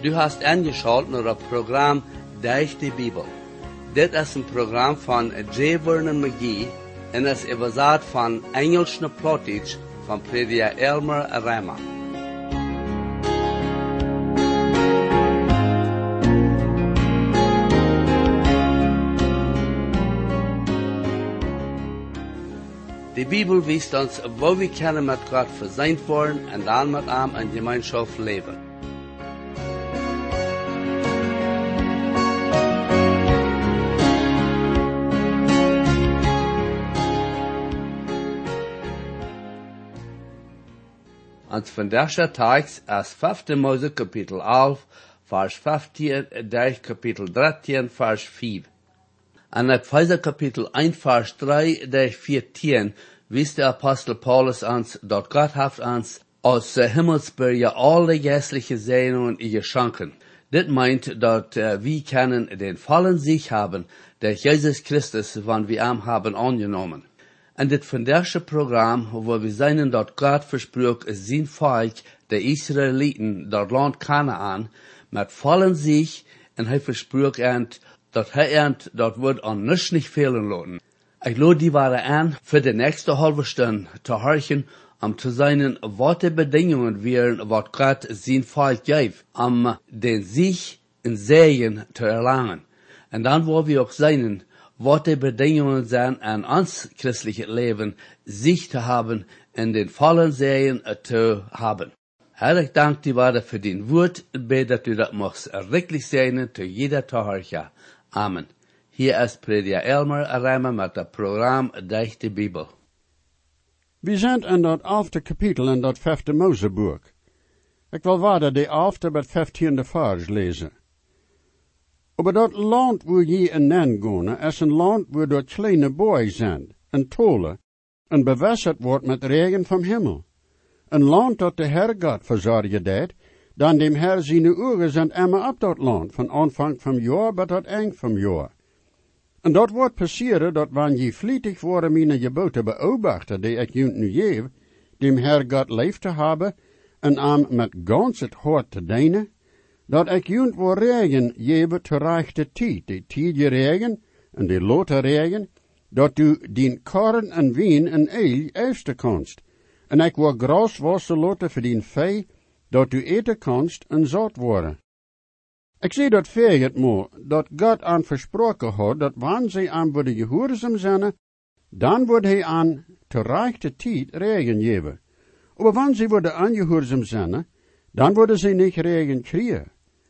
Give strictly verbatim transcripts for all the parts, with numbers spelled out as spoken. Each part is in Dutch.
Du hast eingeschaltet naar het programma Durch die Bibel. Dit is een programma van J. Vernon McGee en is überzet van Engels naar Plattdeutsch van prediker Elmer Rama. De Bibel wijst ons, wo we kunnen met God verzeind worden en dan met hem in gemeenschap leven. Ons vandaagse tekst is vijfde Mose kapitel elf, vers vijftien, durch kapitel dertien, vers vijf. En op Epheser kapitel één, vers drie, durch vierzehn, wijst de apostel Paulus ons, dat God heeft ons aus Himmelsbürger alle geistliche Segnungen geschenken. Dit meint, dat uh, wir können den vollen Sieg haben, durch Jesus Christus, wann wir ihn haben angenommen. En dit vandaagse programma, waar we zijn dat God versprook zijn volk, de Israëlieten, dat land Kanaan, met vollen Sieg, en hij versprook ent, dat hij ent, dat wordt aan niets niet velen laten. Ik lade die waren aan, voor de nächste halve stunde te horchen, om te zijn wat de bedingingen wären, wat God zijn volk geeft, om den Sieg en Segen te erlangen. En dan waar we ook zijn, wat de bedingungen zijn aan ons christliche leven, zich te hebben en den vollen Segen te hebben. Herrlich dank die waarde voor din woord, en bid dat u dat mocht errichtelijk zijn te jeder te horchen. Amen. Hier is prediker Elmer Rama met het programma Durch die Bibel. We zijn in dat elfde kapitel in dat vijfde Moseboek. Ik wil waarde de elfde met vijftiende vers lezen. Aber dat land waar je in nen gaan, is een land waar dat kleine boy zijn, en tolen, en bewässerd wordt met regen van hemel. Een land dat de Heer God verzorgen deed, dan dem Heer zijn ogen zijn immer op dat land, van aanvang van jaar tot het eind van jaar. En dat wordt passeren dat wanneer je vlietig worden mijn geboten beobachten, die ik junt nu geef, dem Heer God lief te hebben, en aan met gans het hart te dienen, dat ik junt wil regen geven te rechte tijd, die tiedige regen en die lote regen, dat du dien korn en wien en eil eerste kanst. En ik wil gras wassen loten voor dien vee, dat du eten kanst en zat worden. Ik zie dat veerget moe, dat God aan versproken had, dat wanneer zij aan worden gehoorzaam zijn, dan wordt hij aan te rechte tijd regen geven. Maar wanneer zij worden aangehoorzaam zijn, dan worden zij niet regen krijgen.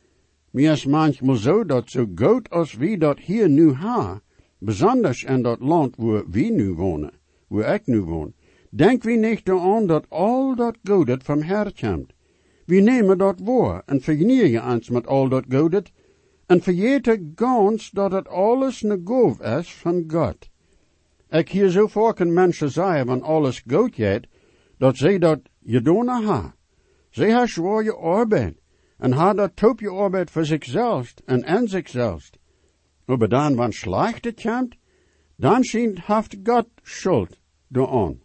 Mir is manchmal zo dat zo goed als wie dat hier nu ha, besonders in dat land waar we nu wonen, waar ik nu woon, denk wie niet aan dat al dat godet van Heer komt. We nemen dat waar en vergenieten ons met al dat godet en vergeten gans dat het alles een goof is van God. Ik hier zo vaak een mensen zeggen van alles goed gaat, dat zij dat gedaan ha. Zij ha zwaar je arbeid. En ha dat top je arbeid voor zichzelf en en zichzelf. Maar dan, wanneer slecht het komt, dan schijnt haft God schuld daaraan.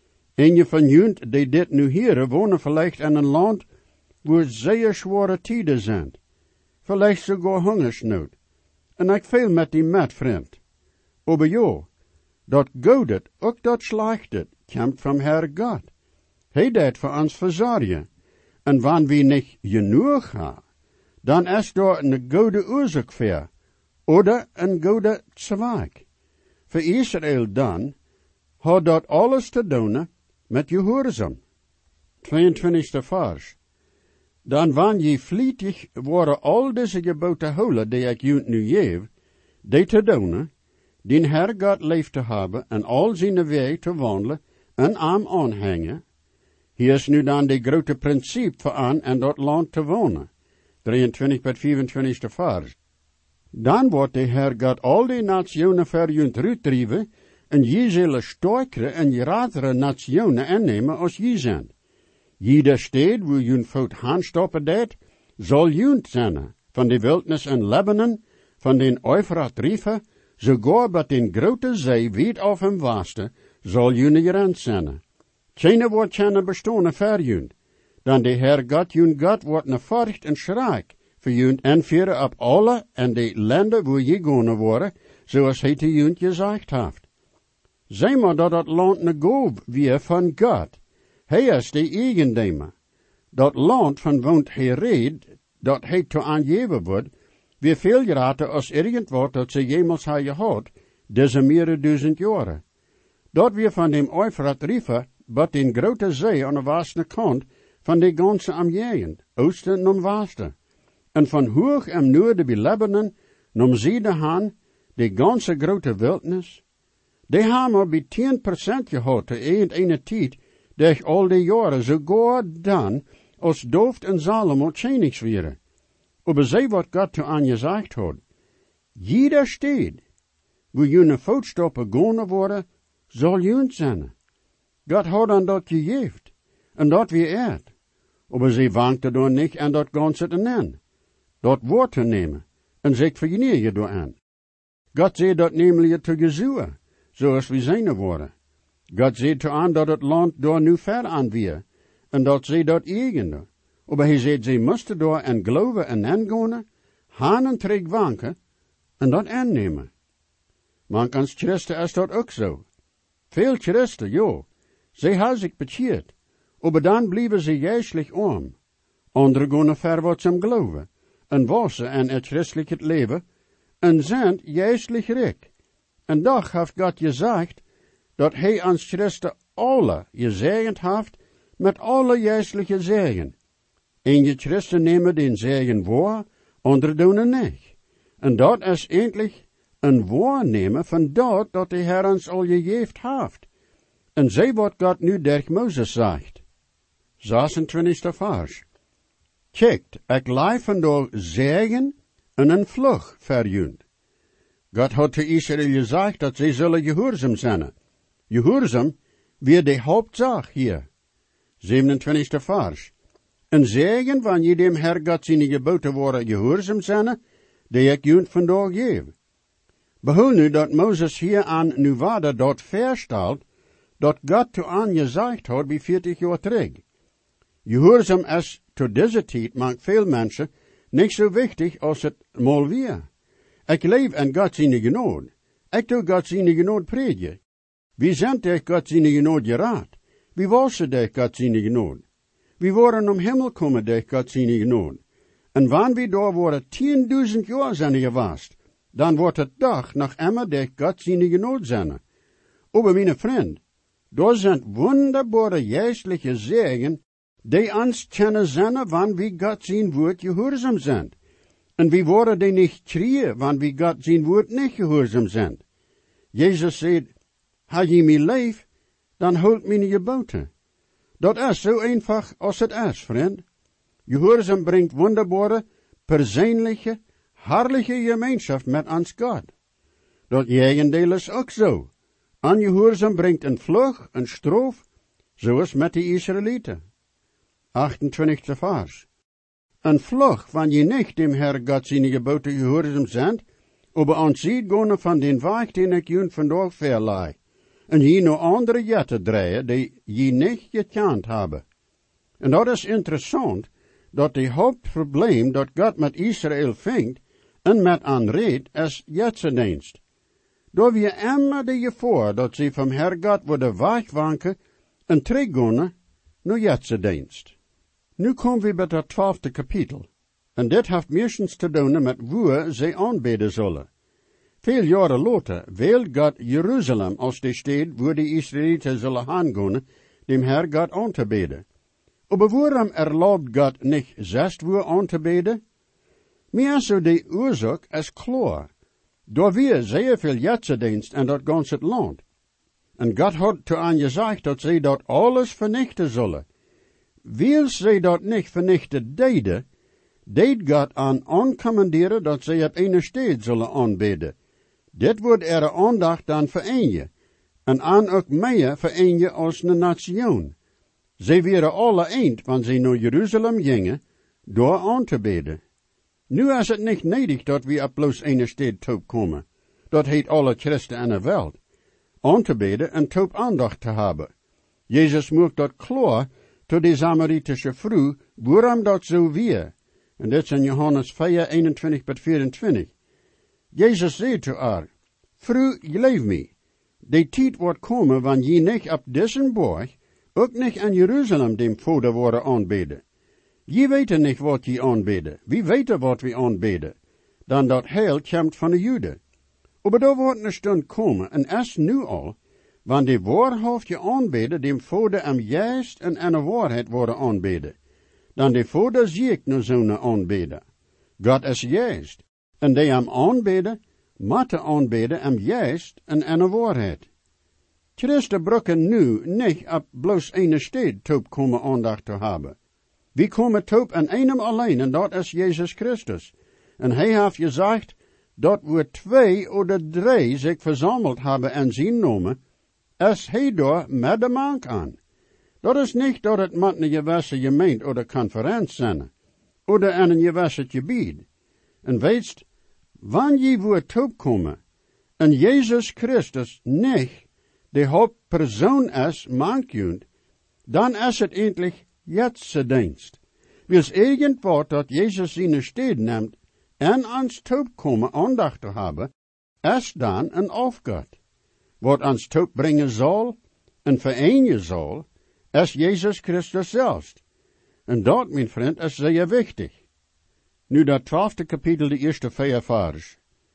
En je van junt die dit nu hier wonen vielleicht in een land waar zeer zware tijden zijn. Vielleicht sogar hongersnood. En ik veel met die met vriend. Maar ja, dat godet, ook dat slechtet, komt van Heer God. Hij deed voor ons verzorgen. En wanneer we niet genoeg hebben, dan is er een goede oorzaak voor, oder een goede zweig. Voor Israël dan, had dat alles te doen met gehoorzaam. tweeëntwintigste vers. Dan wanneer je vlietig worden al deze geboten houden die ik junt nu geef, die te doen, die Heer God lief te hebben en al zijn weg te wandelen en aan aanhangen. Hier is nu dan de grote principe voor aan in dat land te wonen. drieëntwintig tot vierentwintigste vers. Dan wordt de Heer God al die nationen ver junt uitdrijven en je zullen sterkere en grotere nationen innemen als je zijn. Jeder stad waar junt voet handstoppen deed, zal junt zijn, van de wildnis in Lebanon, van den Eufrat Riefe, sogar bij den grote zee wijd af hem waste, zal junt grens zijn. Keine wordt keine bestone verjunt, dan de Heer God jun God wordt ne furcht en schrik voor junt en vieren op alle en de landen waar je gaan worden, zoals hij te junt gezegd heeft. Zeg maar dat dat land ne goof weer van God. Hij is de eigendemer. Dat land van woont hij reed, dat hij te aangeven wordt, weer veel grater als irgendwoord dat ze jemals ha gehad, deze meerdere duizend jaren. Dat weer van dem Euphrat River, wat in grote zee aan de westelijke kant van de ganse omgeving, oosten en westen. En van hoog en noorden bij Lebanon, om zuiden haan, de ganse grote wildnis. Die hebben maar bij tien procent gehad te eind ene tijd, durch al die jaren, sogar dan, als Dooft en Salomo tjenigs waren. Aber zij wat God te aan gezegd had. Jeder steed, wo jene voetstappen gaan worden, zal junt zijn. God had aan dat gegeven, en dat weer eerd. Aber zij wankte door niet en dat ganze te nemen. Dat woord te nemen, en zich vergeneer je door aan. God zei dat namelijk te Jezua, zoals we zijn worden. God zei te aan dat het land door nu ver aan weer, en dat zij dat eigende. Aber hij zei, zij moesten door en geloven en aangaan, haan en terug wanken, en dat aannemen. Mankans christen is dat ook zo. Veel christen, jo, zij hebben zich bekeerd, aber dan blijven ze juistlich arm. Anderen gaan ver wat ze geloven, en wassen en het christelijk leven, en zijn juistlich rijk. En doch heeft God gezegd, dat hij ans christen alle gezegend heeft, met alle juistliche zegen. En je christen nemen den zegen waar, anderen doen het niet. En dat is eindelijk een waarnemen van dat dat de Heer ons al gegeven heeft. En zij wat God nu durch Mozes zegt. zesentwintigste vers. Kijkt, ik leef vandaag zegen en een vlug verjunt. God had te Israël gezegd dat zij zullen gehoorzaam zijn. Gehoorzaam weer de hoofdzaak hier. zevenentwintigste vers. Een zegen wanneer je dem Herr God zijn geboten worden gehoorzaam zijn, die ik junt vandaag geef. Behoor nu dat Mozes hier aan nu waarde dat verstelt, dat God te aan gezegd had bij veertig jaar terug. Gehoorzaam is tot deze tijd maakt veel mensen niet zo wichtig als het mal weer. Ik leef in God zijn genade. Ik doe God zijn genade predigen. Wie zijn durch God zijn genade geraad? Wie was ze durch God zijn genade? Wie waren om Himmel komen durch God zijn genade? En wanneer we daar worden tienduizend jaar zijn geweest, dan wordt het dag nog immer durch God zijn genade zijn. Aber mijn vriend, daar zijn wunderbare geestelijke zegen, die ons kennen zijn wanneer we God zijn woord gehoorzaam zijn. En wie worden die niet krieën, wanneer we God zijn woord niet gehoorzaam zijn. Jezus zei, ha je mij lief, dan houd mijn geboten. Dat is zo eenvoudig als het is, vriend. Gehoorzaam brengt wunderbare, persoonlijke, herrliche gemeenschap met ons God. Dat tegendeel is ook zo. Ongehoorzaam brengt een vlug, een stroof, zoals met de Israëlieten. achtentwintigste vers. Een vlug, wanneer je niet dem Herr God zijn geboten gehoorzaam zijn, aber ons ziet gaan van den weg den ik jullie vandaag verlaai. En je nog andere jetten draaien die je niet gekend hebben. En dat is interessant, dat de hoofdprobleem dat God met Israël vindt en met aanreed is jetsendienst. Door we immer de gevaar dat ze van Herr God worden wegwanken en teruggaan naar jetsendienst. Nu komen we bij het twaalfde kapitel. En dit heeft meestens te doen met waar zij aanbidden zullen. Veel jaren later wil God Jeruzalem als de stad waar de Israëlieten zullen gaan, dem Herr God aan te bidden. Aber waarom erlaubt God niet zest waar aan te bidden? Meer zo de oorzaak is klaar. Door weer zeer veel jetsendienst en dat ganse land. En God had te aan gezegd dat zij dat alles vernichten zullen. Wil zij dat niet vernichten deden, deed God aan aancommanderen dat zij op een stad zullen aanbidden. Dit wordt er aandacht dan verenigd, en aan ook meer verenigd als een nation. Zij waren alle eind, wanneer zij naar Jeruzalem gingen, door aan te bidden. Nu is het niet nodig dat we op bloos een stad toe komen. Dat heet alle christen in de wereld. Aan te bidden en top aandacht te hebben. Jezus maakt dat klaar tot de Samaritische vrouw, waarom dat zo weer. En dit is in Johannes vier, eenentwintig tot vierentwintig. Jezus zei te haar, Vrouw, geloof me, die tijd wordt komen, wanneer je niet op deze borg, ook niet aan Jeruzalem dem Vader worden aanbeden. Je weet niet wat je aanbeden, wie weet wat we aanbeden, dan dat heil komt van de Joden. Maar daar wordt een stund komen, en erst nu al, wanneer die waarhaft je aanbeden, dem Vader am juist en aan de waarheid worden aanbeden. Dan de Vader zie ik nu zo'n aanbeden. God is juist, en die am aanbeden, moeten aanbeden am juist en aan de waarheid. Christen brokken nu niet op bloos ene stad top komen aandacht te hebben. We komen top aan einem alleen, en dat is Jezus Christus. En hij heeft gezegd, dat we twee of drie zich verzameld hebben en zijn nomen, is hij daar met de mank aan. Dat is niet dat het met een gewisse gemeente of conferentie zijn, of aan een gewisse gebied. En weetst, wanneer je wordt toekomen, en Jezus Christus niet de hoofdpersoon is, mankjunt, dan is het eindelijk jetse dienst. Wils irgendwat dat Jezus zijn steed neemt, en ans toekomen aandacht te hebben, is dan een afgod. Wat ons toep brengen zal, en vereenigen zal, is Jezus Christus zelfs. En dat, mijn vriend, is zeer wichtig. Nu dat twaalfde kapitel, de eerste vier vers.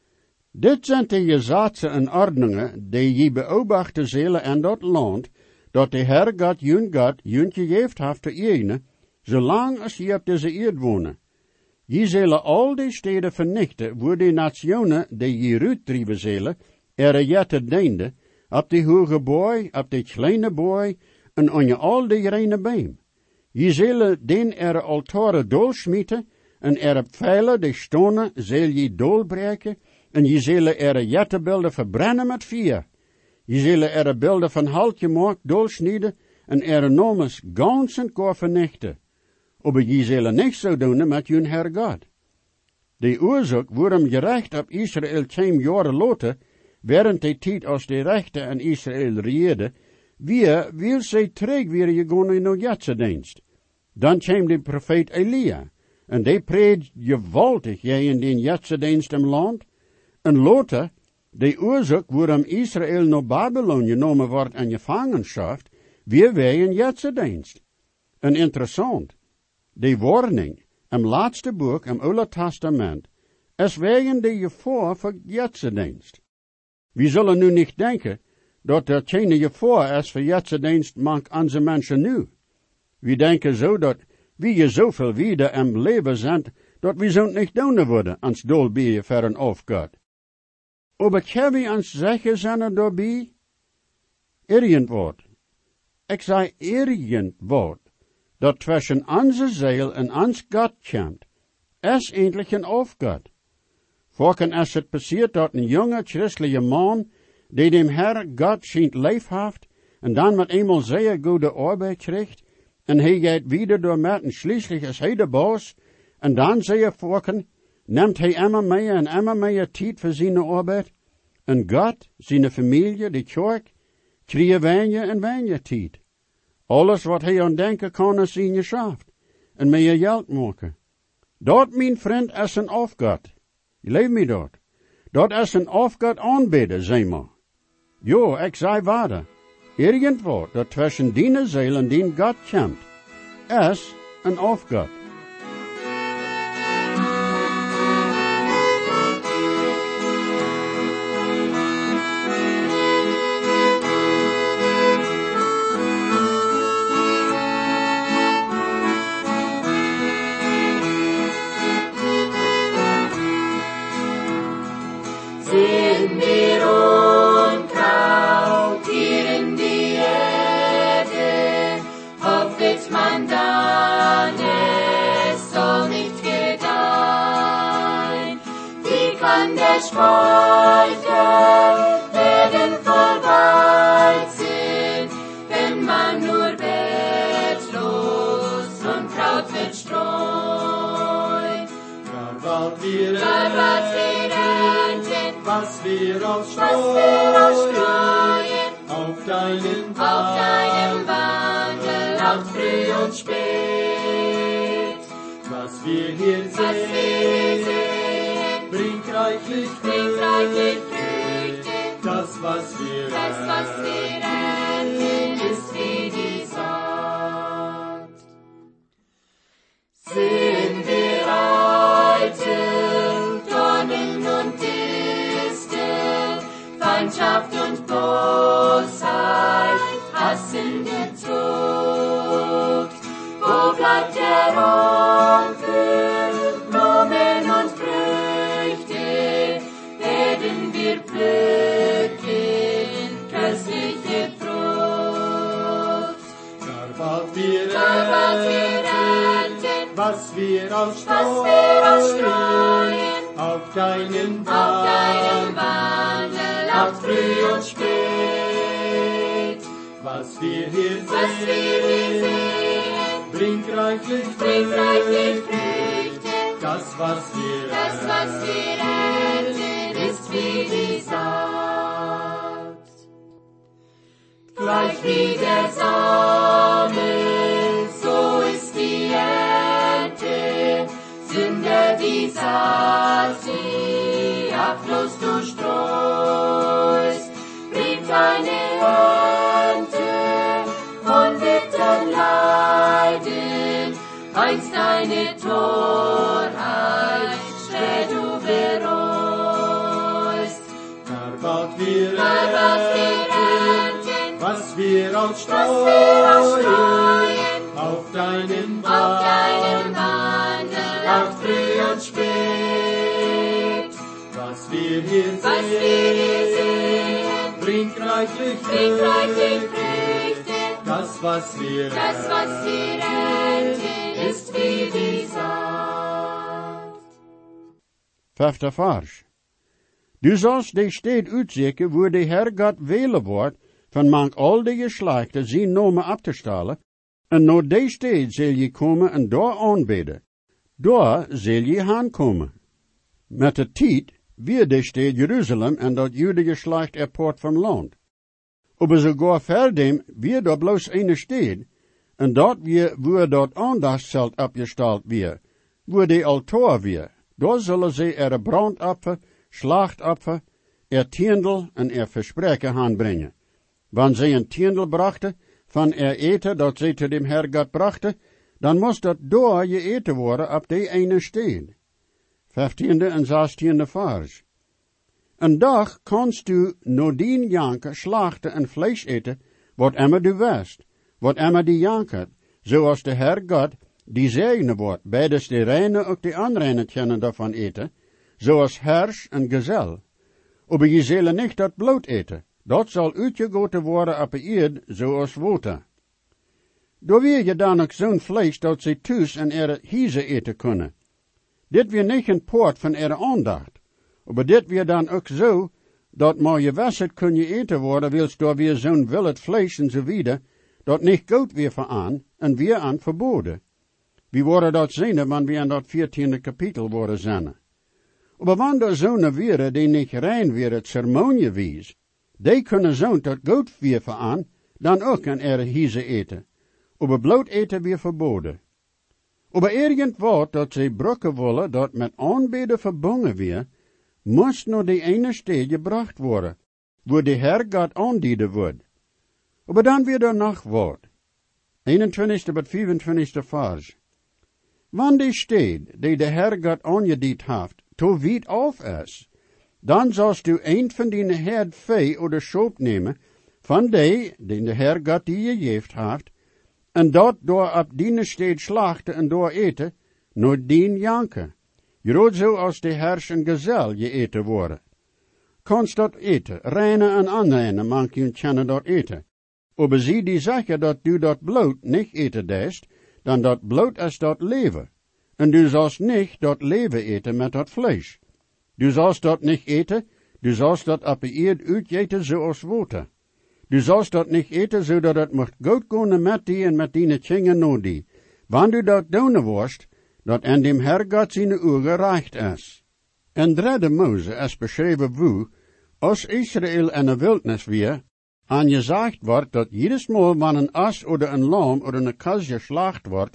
Dit zijn de gezaten en ordningen, die je beobachten zullen in dat land, dat de Heer God, jun God, jun gegeven heeft te ene, zolang als je op deze eerd wonen. Je zullen al die steden vernichten, waar de nationen, die je uitdrijven zullen, er jette diende, op de hoge boy, op de kleine boy, en aan je al die reine beem. Je zullen den er altaren dolsmieten, en er op pijlen, de stonen, zul je dolbreken, en je zullen er jettebeelden verbrennen met vuur. Je zullen er beelden van haltje maak dolsnijden, en er nomes gans en kor vernichten. Maar je zullen niet zo doen met je Heer God. De oorzaak waarom gerecht op Israël tien jaren later, während de tijd als de rechten in Israël regeerde, wie wil zij terug weer gegaan in de godsdienst. Dan kwam de profeet Elia, en die preed gewaltig jij in den godsdienst im land, en later, de oorzaak waarom Israël naar Babylon genomen wordt en gevangenschap, weer wij in godsdienst. En interessant, de warning, im laatste boek, im Oude Testament, is wegen de gevaar voor godsdienst. We zullen nu niet denken, dat er geen gevaar is voor godsdienst mank onze mensen nu. We denken zo dat we zoveel wieder im leven zijn, dat we zo niet doen worden, ans dolbieren voor een afgod. Maar kan we ons zeggen zijn daarbij? Irgendwoord. Ik zei irgendwoord, dat tussen onze ziel en ons God komt, is eindelijk een afgod. Vorken is het passiert dat een jonge christelijke man, die dem Herr God schijnt leef heeft, en dan met eenmaal zeer goede arbeid krijgt, en hij gaat wieder door met, en schließlich is hij de baas, en dan zeer vorken, neemt hij immer meer en immer meer tijd voor zijn arbeid, en God, zijn familie, de kerk, krijgen weinig en weinig tijd. Alles wat hij aan denken kan is zijn geschaft, en meer geld maken. Dat, mijn vriend, is een afgod. Je leeft me dat. Dat is een afgod aanbidden, zeg maar. Jo, ik zei waarde. Irgendwo dat tussen die ziel en die God komt, is een afgod. Sind wir unkraut hier in die Erde, hoffet man dann, es soll nicht gedeihen. Wie kann der Speicher werden voll Weizen, wenn man nur wertlos und Kraut verstreut? Verwahrt wir Verwahrt wir was wir aus was wir ausstreuen, auf deinen auf deinem Wandel, auf früh und spät. Was wir hier was wir sehen, bringt reichlich bringt reichlich Früchte. Früchte. Das, was wir Das, was wir ernten, ist wie die Saat. Sind wir eitel, Dornen und Disteln, Feindschaft und Bosheit, Hassen gedruckt. Wo bleibt der Onkel, Blumen und Früchte, werden wir pflücken, köstliche Frucht. Da bald wir Da bald wir ernten, was wir was wir ausstreuen, auf deinen auf deinem Wandel, Wandel, auf auf früh und spät, was wir hier was wir hier sehen, sehen, bringt reichlich bringt reichlich Früchte. Früchte. Das, was wir Das, was wir ernten, ist wie die Saat. Gleich wie der Samen, so ist die Ernte. Sünde die Saat, die achtlos du streust, bringt eine Ernte von bittern Leiden, einst deine Torheit, schwer du bereust. Da bald wir Da bald wir ernten, ernten, was wir was wir ausstreuen, ausstreuen, auf deinen auf deinem Wandel, Wandel, auf früh und spät, was wir hier was wir hier sehen, bringt reichlich bringt reichlich Früchte. Früchte. Das, was wir Das, was wir ernten, ist wie die Saat. Vijfde vers. Du sollst die steed uitzetten waar de Herr God wählen wordt, van mank al die geslachten zijn namen ab te stellen, en naar die steed zal je komen en daar aanbidden. Daar zal je aankomen. Met de tijd weer de steed Jeruzalem en dat jude geslacht er poort van land. Aber sogar verdem weer dat bloos eine steed, en dat weer waar dat aandachtszelt abgesteld weer, waar de altaar weer. Daar zullen ze er brandopfer, slachtopfer, er tiendel en er verspreken aanbrengen. Wanneer ze een tiendel brachten van er eten dat ze te dem Herr God brachten, dan moest dat door je eten worden op die ene steed. Vijftiende en zestiende vers. Een dag konst du nadien janken, slachten en vlees eten, wat emmer du west, wat emmer die jankert, zoals de Herr God die zegene wordt, beides de reine ook de onreine kennen daarvan eten, zoals hers en gezel. Aber je zullen niet dat bloot eten, dat zal uitgegoten worden op de eerd, zoals water. Door weer je dan ook zo'n vlees dat ze thuis en er hieze eten kunnen. Dit weer niet een poort van er aandacht. Maar dit weer dan ook zo, dat maar je wasset kun je eten worden, wils door weer zo'n wild vlees en zo wieder, dat niet goed weer van aan, en weer aan verboden. Wie worden dat zien, wanneer we in dat veertiende kapitel worden zijn. Maar wanneer er zo'n weer, die niet rein weer het ceremonie wies, die kunnen zo'n dat goed weer van aan, dan ook en er hieze eten. Maar bloot eten weer verboden. Maar irgend wat dat ze brokken willen, dat met aanbeden verbonden weer, moest naar die ene steed gebracht worden, waar de Herr God aandienen wordt. Maar dan weer er nog wat. eenentwintigste tot vierentwintigste vers. Wanneer die steed, die de Herr God aangediend heeft, te weit af is, dan zalst du een van die herd vee oder schoop nemen, van die, die de Herr God die je geeft heeft, en dat door op die steed slachten en door eten, naar dien janken. Groot zo als de hers en gezel je eten worden. Konst dat eten, reine en onreine, mank je kennen dat eten. Aber zie die zeggen dat du dat bloot niet eten dest, dan dat bloot is dat leven. En du zalst niet dat leven eten met dat vlees. Du zalst dat niet eten, du zalst dat op de eerd uitjeten zoals water. Du zalst dat niet eten, zodat het mocht goed gaan met die en met die tjingen no die. Wanneer du dat doen worst, dat en dem Herr God zijn ogen reicht is. En derde Mose is beschreven hoe, als Israël in de wildnis weer, aangezegd wordt dat jedes Mal wanneer een as oder een lam oder een kas geslacht wordt,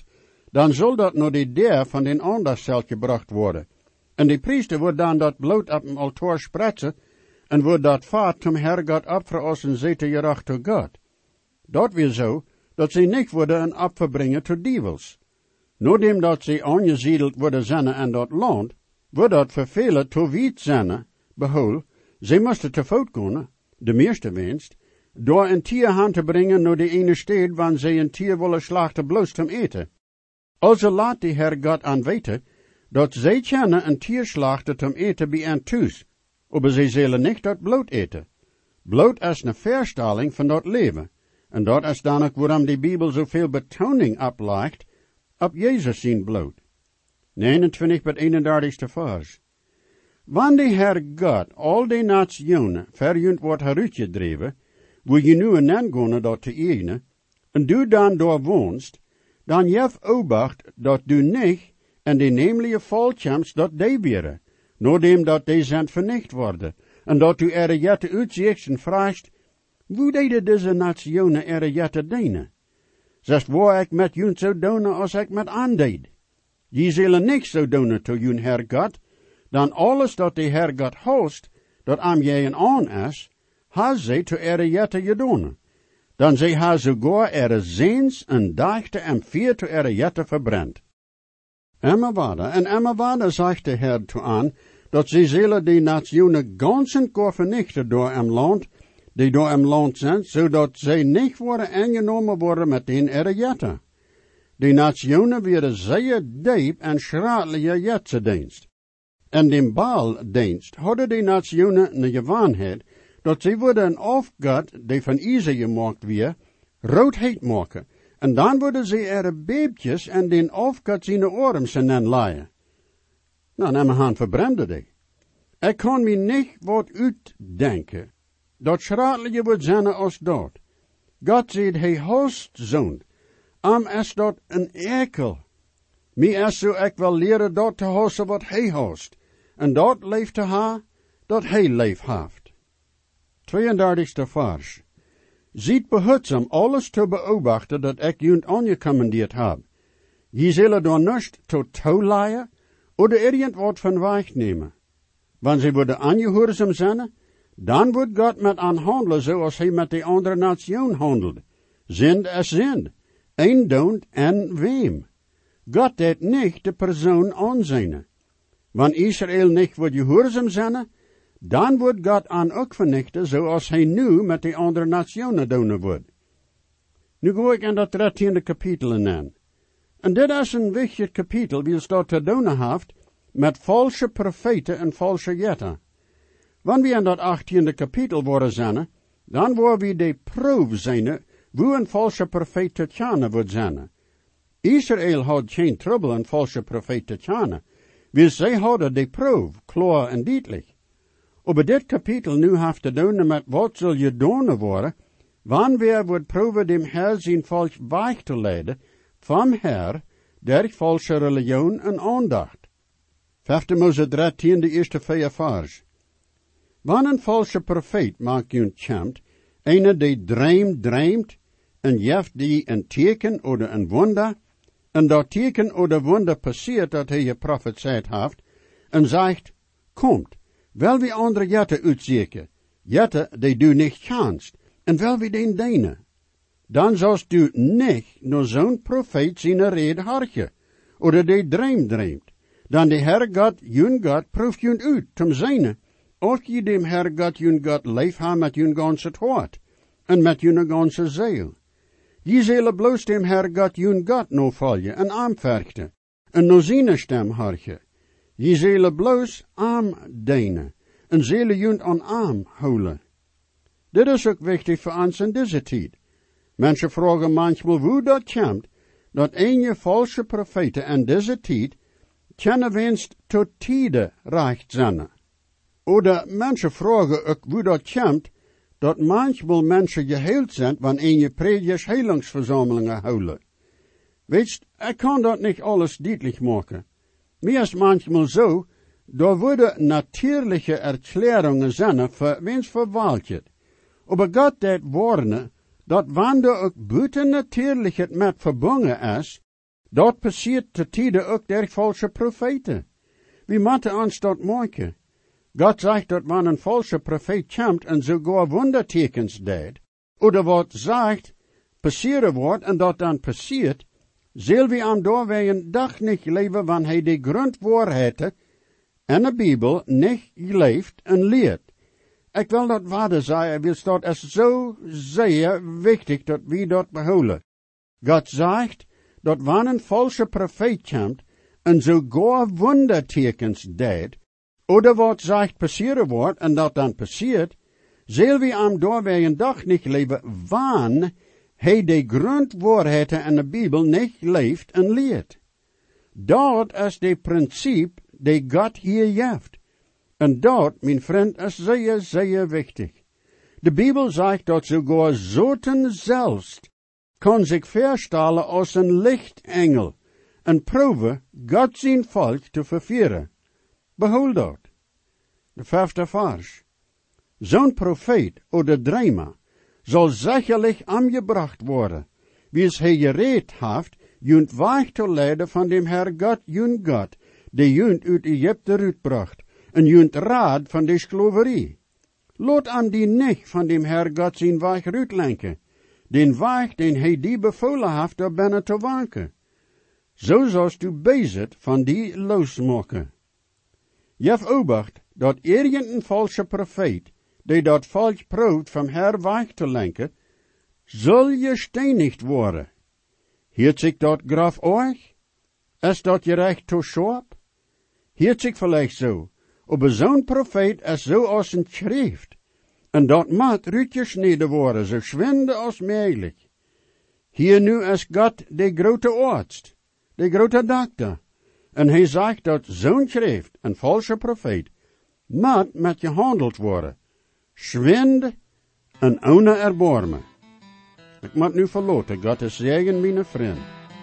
dan zal dat naar de deur van den anderszelt gebracht worden. En de priester wordt dan dat bloed op dem altaar spretsen, en wordt dat vaat zum Herrgott opfer als een zete jeracht tot God. Dat weer zo, dat ze niet worden een opfer brengen tot dievels. Naardem dat ze aangesiedeld worden zijn en dat land, wordt dat voor velen te wiet zijn, behol, ze moesten te voet kunnen, de meeste winst, door een tier aan te brengen naar de ene stad, waar ze een tier willen slachten bloos om eten. Also laat de Herrgott aan weten, dat zij kennen een tier slachten om eten bij een thuis, maar zij zullen niet dat bloed eten. Bloed is een verstaling van dat leven, en dat is dan ook waarom de Bijbel zoveel betoning oplegt op Jezus zijn bloed. negenentwintig bij eenendertigste vers. Wanneer de Herrgott al die nationen verjunt wordt heruitgedreven, wo je nu en dan gaan dat te eigenen, en du dan door woonst, dan jef obacht dat du niet en de nemelijke volkjams dat die weren, naardem dat die zijn vernicht worden, en dat u er jette uitzichten vraagt, hoe deden deze nationen er jette dienen? Zegt waar ik met jun zo doen als ik met aandeed. Je zullen niks zo doen to jun Herrgott, dan alles dat de Herrgott host, dat aan je een aan is, ha ze to er jette je doen. Dan ze ha sogar er zeens en dachte en vier to er jette verbrand. Emma waarde, en Emma waarde zegt de Herr to aan, dat ze zullen die nationen ganzen kor vernichten door hem land, die door hem land zijn, zodat zij niet worden aangenomen worden met den er jette. Die nationen werden zeer diep en schradelige jetsendienst. En den Baaldienst hadden die nationen een gewaanheid, dat ze worden een afgod, die van ijzer gemaakt weer, rood heet maken, en dan worden ze er beepjes en den afgod zijn oorms en dan laaien. Nou, dan gaan verbranden die. Ik kan me niet wat uitdenken, dat schradelige wordt zijn als dat. God zegt, hij host zoon, am is dat een ekel. Mi is zo ik wel leren dat te hosten wat hij host, en dat leeft te ha, dat hij leef haft. tweeëndertigste vers. Ziet behutzaam alles te beobachten dat ik junt aangecommandeerd heb. Je zullen door niets tot touw laaien, oder irgend wat van weg nemen. Wanneer ze worden aangehoorzaam zijn, dan wordt God met aan handelen zoals hij met de andere nation handelt. Zind is zind, een doont en weem. God deed niet de persoon aanzien. Wanneer Israël niet wordt gehoorzaam zijn, dan wordt God aan ook vernichten zoals hij nu met de andere nationen doen wordt. Nu ga ik in dat dertiende kapitel in. En dit is een wichtig kapitel, wie dat te doen heeft met valse profeten en valse jetten. Wanneer we in dat achttiende kapitel worden zijn, dan worden we de proef zijn, hoe een valse profeet te tjane wordt zijn. Israël had geen trouble een valse profeet te tjane, want zij hadden de proef, klaar en duidelijk. Over dit kapitel nu heeft te doen met wat zal je doen worden, wanneer wordt proeven dem Herr zijn volk weg te leiden, van Herr, der valse religion en aandacht. Vijfde Mose dertien, de eerste vier vers. Wanneer een valse profeet maakt je champt, een die dream dreamt, en jeft die een teken of een wonder, en dat teken of wonder passiert dat hij je profeteerd heeft, en zegt, komt, wel wie andere jette uitzieken, jette die du niet kanst, en wel wie den deine. Dan zoust du niet naar zo'n profeet zijn rede hartje, oder die dream dreamt. Dan de Herrgott, jun God, proeft jun uit, tom zijne, of je dem Herrgott jun God leef ha met jun ganse hart, en met jun ganse ziel. Je zullen bloos dem Herrgott jun God no volgen en aanverchten, en no zijn stem hartje. Je zullen bloos arm dienen, en zullen jun aan arm houden. Dit is ook wichtig voor ons in deze tijd. Mensen vragen manchmal hoe dat komt, dat een valse profeten in deze tijd kunnen wenst tot tijden recht zijn. Oder mensen vragen ook hoe dat komt, dat manchmal mensen geheeld zijn wanneer je predikers heilingsverzamelingen houden. Weet je, ik kan dat niet alles duidelijk maken. Mir is manchmal zo, daar worden natuurlijke erklärungen zijn voor wens verwaltet. Aber God deed warnen, dat wanneer ook buiten natuurlijk het met verbonden is, Dat passiert te tijden ook der falsche profeten. Wie moeten ons dat maken? God zegt dat wanneer een falsche profeet komt en sogar wondertekens deed, oder wat zegt, passieren wordt en dat dan passiert, zullen we aan doorwegen dag niet leven, wanneer hij de grondwaarheden en de Bijbel niet leeft en leert. Ik wil dat waarde zeggen, wil dat is zo zeer wichtig dat we dat behouden. God zegt dat wanneer een falsche profeet komt en sogar wondertekens deed, oder wat zegt passieren wordt en dat dan passiert, zullen we aan doorwegen dag niet leven, wanneer hij de grondwaarheden en de Bijbel niet leeft en leert. Dat is de principe die God hier heeft. En dat, mijn vriend, is zeer, zeer wichtig. De Bijbel zegt dat sogar Satan zelfs kan zich verstellen als een lichtengel en proeven God zijn volk te vervieren. Behoud dat. De vijfde vers. Zo'n profeet oder dreamer zal zekerlijk aangebracht worden, wie es hij gereed heeft, junt weg te leiden van dem Herr God, junt God, die junt uit Egypte uitbracht, en junt raad van de slaverie. Laat aan die niet van dem Herr God zijn weg uitlenken, den weg den hij die bevolen heeft door binnen te wanken. Zo zoals u bezig van die losmaken. Jef obacht dat irgendein falsche profeet, die dat volk proeft van Herr weg te lenken, zal gesteinigd worden. Hiert zich dat graf euch? Is dat je recht te schorp? Hiert zich vielleicht zo, aber zo'n profeet is zo als een schrift, en dat moet uitgesneden worden, zo schwinde als mogelijk. Hier nu is God de grote arts, de grote dokter, en hij zegt dat zo'n schrift, een falsche profeet, moet met gehandeld worden, schwind en ohne erbarmen. Ik moet nu verloten, God is zegen, mijn vriend.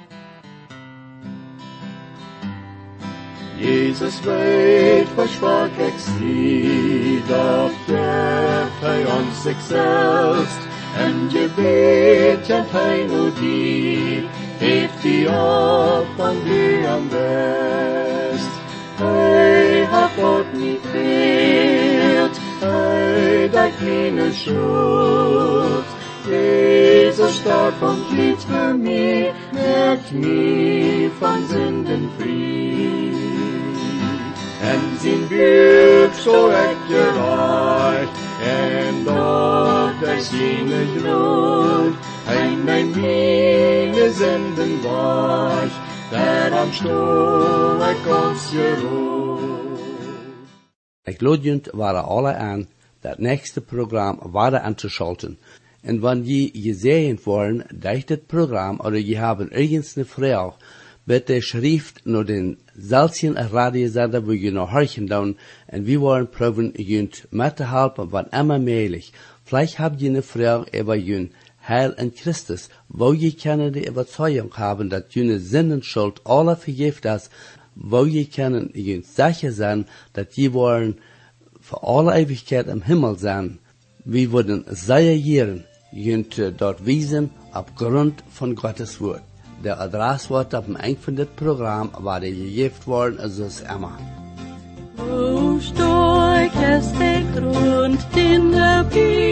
Jesus weet, was schwach ik zie, dat geeft hij ons zichzelf, en je weet, en hij nu die, heeft die op van die am best. Hij hat God niet geert, hij dat meine schuld. Jezus starb und litt für mich, merkt mich von Sünden frei. En zijn buik zo echt gereicht, en dort er seine Grund, ein mein meine Sünden weich, der am Stuhl er ganz geruht. Ik lood junt waren alle aan dat nächste Programm weiter anzuschalten. Und wenn je gesehen wollen, durch das Programm oder je haben irgendeine eine Frage, bitte schrift nur den selben Radiosender, wo je noch horchen down, und wir wollen probieren, junt mitzuhelfen, wann immer möglich. Vielleicht habt ihr eine Frage über jün Heil in Christus, wo je können die Überzeugung haben, dass jüne Sinnenschuld alle vergift ist, wo je können jün sicher sein, dass je wollen für alle Ewigkeit im Himmel sein. Wir würden reagieren, jünt dort wiesen, aufgrund von Gottes Wort. Der Adresswort auf dem Ende von das Programm war der gegeben worden, also ist immer. Wo stark ist der Grund, den der